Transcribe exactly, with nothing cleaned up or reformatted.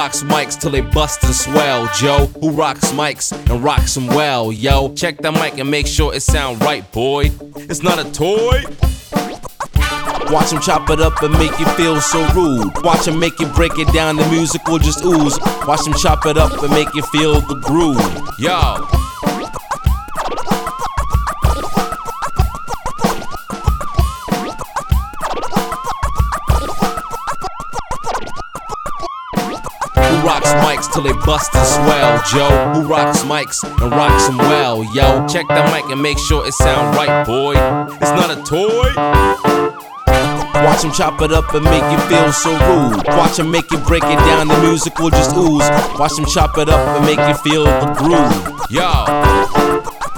rocks mics till they bust and swell, Joe? Who rocks mics and rocks them well, yo? Check the mic and make sure it sound right, boy. It's not a toy. Watch him chop it up and make you feel so rude. Watch him make you break it down, the music will just ooze. Watch him chop it up and make you feel the groove, yo. Who rocks mics till they bust and swell, Joe? Who rocks mics and rocks them well, yo? Check the mic and make sure it sound right, boy. It's not a toy. Watch him chop it up and make you feel so rude. Watch him make you break it down, the music will just ooze. Watch him chop it up and make you feel the groove, yo.